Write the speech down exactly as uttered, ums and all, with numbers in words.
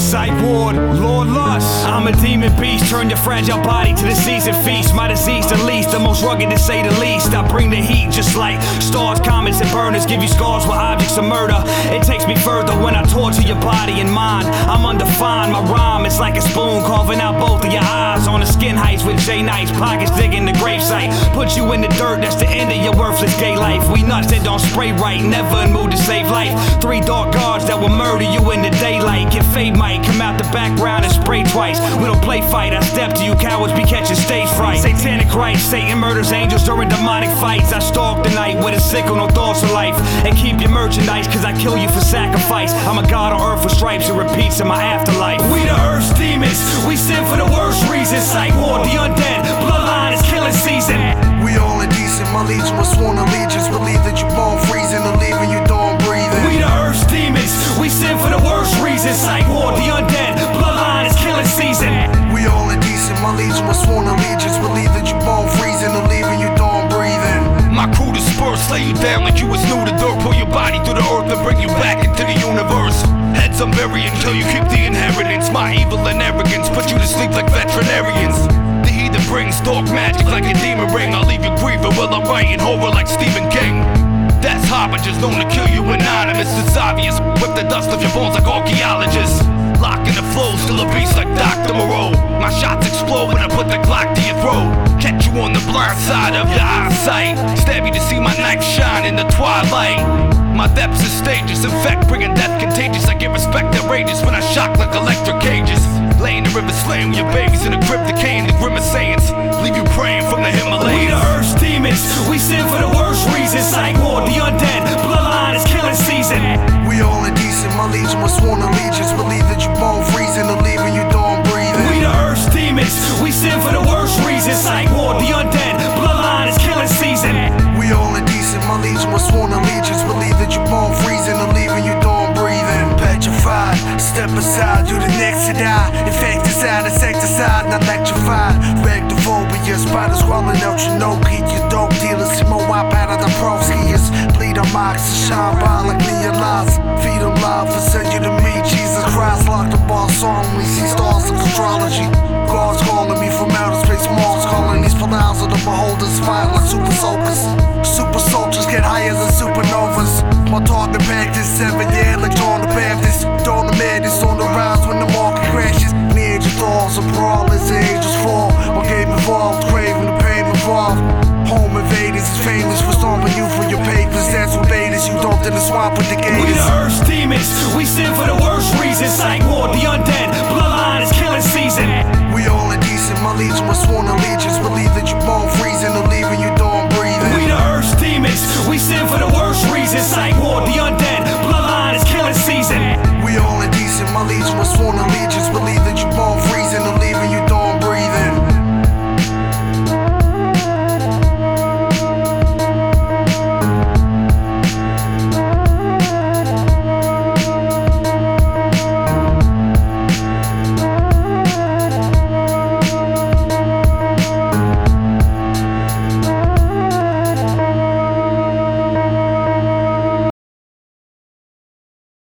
Psych ward, Lord Lust. I'm a demon beast, turn your fragile body to the season feast. My disease the least, the most rugged to say the least. I bring the heat just like stars, comets, and burners. Give you scars with objects of murder. It takes me further when I torture your body and mind. I'm undefined, my rhyme is like a spoon carving out both of your eyes. On the skin heights with J Nice, pockets digging the gravesite. Put you in the dirt, that's the end of your worthless gay life. We nuts that don't spray right, never in mood to save life. Three dark guards that will murder you in the daylight. Your fade might come out the background and spray twice. We don't play fight, I step to you cowards, be catching stage fright. Satanic rites, Satan murders angels during demonic fights. I stalk the night with a sickle, no thoughts of life. And keep your merchandise, cause I kill you for sacrifice. I'm a god on earth with stripes and repeats in my afterlife. We the earth's demons, we sin for the worst reasons. Psych ward, the undead, bloodline is killing season. We all indecent, my legion was sworn allegiance. Believe that you're born freezing and leaving you don't breathing. We the earth's demons, we sin for the worst reasons. Psych ward, the undead, bloodline is killing season. We all indecent, my legion was sworn allegiance. Believe that you're born freezing and leaving you don't breathing. My crew dispersed, lay you down like you was new to dirt. Pull your body through the earth and bring you back into the universe. Heads I'm burying till you keep the inheritance. My evil and arrogance put you to sleep like veterinarians. The heathen brings dark magic like a demon ring. I'll leave you grieving while I'm writing horror like Stephen King. That's harbingers known to kill you anonymous. It's obvious, whip the dust of your bones like archaeologists. Locking the flow, still a beast like Doctor Moreau. My shots explode when I put the Glock to your throat. Catch you on the blind side of your eyesight. Stab you to see my knife shine in the twilight. My depths are stages, in fact bringing death contagious. I get respect that rages when I shock like electric cages. Lay in the river slaying your babies in the crypt decaying the grimace sayings. Leave you praying from the Himalayas. We the earth's demons, we sin for the worst reasons. Psych ward, the undead, bloodline is killing season. We all indecent, my legion was sworn allegiance. Believe that you're born freezing and leaving you don't breathing. We the earth's demons, we sin for the worst reasons. Psych ward, the undead, bloodline is killing season. We all indecent, my legion was sworn allegiance. Believe that you're born freezing and leaving you don't breathing. Petrified, step aside, you the next to die. Infecticide, insecticide, not electrified. Rectophobia, spiders crawling out your nose. Keep your dope dealers, see more wipe out of the pro skiers. Bleed on mocks and shine by like neon lights. Feed them love and send you to me. Jesus Christ, lock the boss on me. See stars of astrology. Gods calling me from outer space, Mars calling these pronouns of the beholders. Fight like super soldiers. Super soldiers get higher than supernovas. My target back this seven, yeah, like John the Baptist. Dawn the madness on the rise when the market crashes. Ninja thoughts and brawlers, angels fall. My game involved, craving the pain involved. Home invaders is famous for stomping you for your papers. That's what baited you dumped in the swamp with the gators. We the earth's demons, we sin for the worst reasons. Psych ward, the undead, bloodline is killing season. We all indecent, my legion was sworn allegiance. Believe that you're born freezing and leaving you don't breathing. We the earth's demons, we sin for the worst reasons. Psych ward, the undead, bloodline is killing season. We all indecent, my legion was sworn allegiance.